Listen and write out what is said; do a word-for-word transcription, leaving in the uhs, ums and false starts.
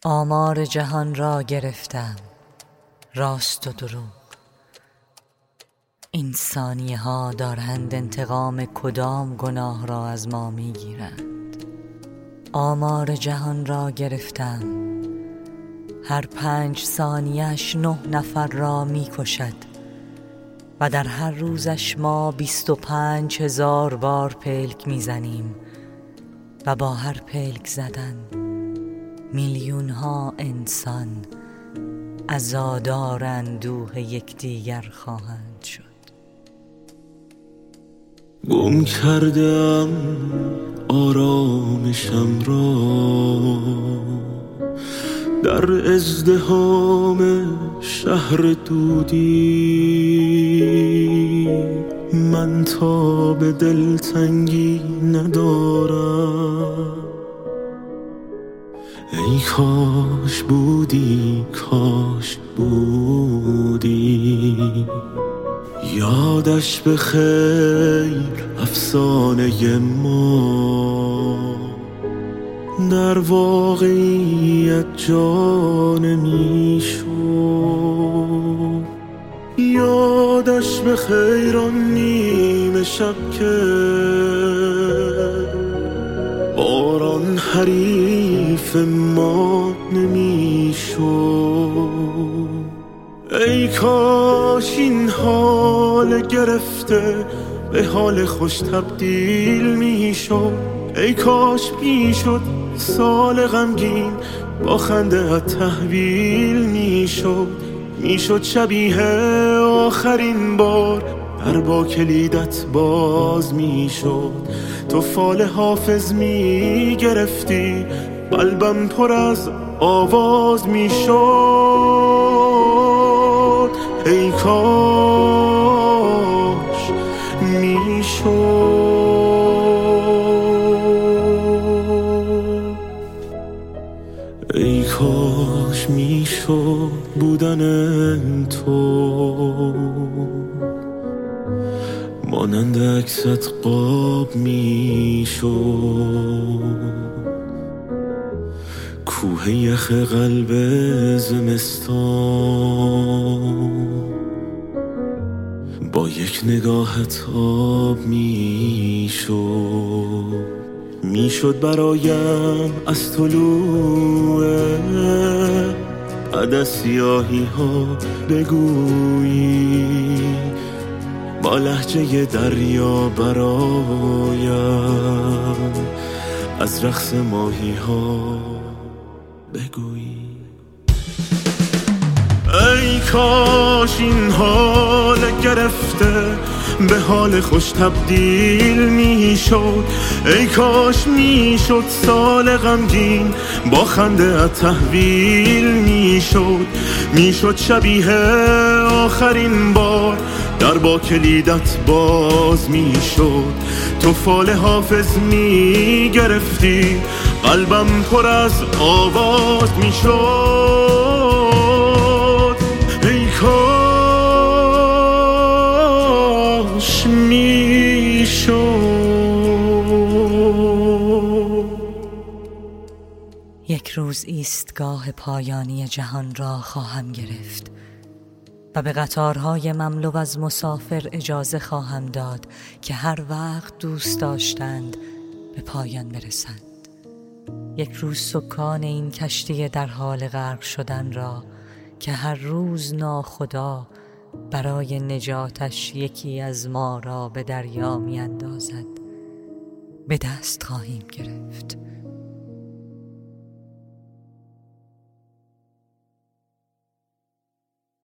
آمار جهان را گرفتم، راست و دروغ. این ثانیه ها دارند انتقام کدام گناه را از ما می گیرند. آمار جهان را گرفتم، هر پنج ثانیه‌اش نه نفر را می کشد و در هر روزش ما بیست و پنج هزار بار پلک می زنیم و با هر پلک زدن میلیون ها انسان عزادار اندوه یکدیگر خواهند شد. گم کردم آرامشم را در ازدحام شهر دودی، من تا به دلتنگی ندارم. ای کاش بودی، کاش بودی، یادش به خیر افسانه ما در واقعیت جا نمی‌شد. یادش به خیر آن نیمه شب که باران حریف ما نمی‌شد. ای کاش این حال گرفته به حال خوش تبدیل میشد. ای کاش میشد سال غمگین با خنده تحویل میشد. میشد شبیه آخرین بار در با کلیدت باز میشد. تو فال حافظ میگرفتی، قلبم پر از آواز میشد. ای کاش میشد. ای کاش میشد بودن تو مانند عکست قاب میشد. کوه یخ قلب زمستان با یک نگاهت آب میشد. میشد برایم از طلوع بعد از سیاهی ها بگویی، با لهجه دریا برایم از رقص ماهی ها بگویی. ای کاش این حال گرفته به حال خوش تبدیل میشد. ای کاش میشد سال غمگین با خنده تحویل میشد. میشد شبیه آخرین بار در با کلیدت باز میشد. تو فال حافظ میگرفتی، قلبم پر از آواز میشد. ای کاش میشد. یک روز ایستگاه پایانی جهان را خواهم گرفت و به قطارهای مملو از مسافر اجازه خواهم داد که هر وقت دوست داشتند به پایان برسند. یک روز سکان این کشتی در حال غرق شدن را که هر روز ناخدا برای نجاتش یکی از ما را به دریا می اندازد به دست خواهیم گرفت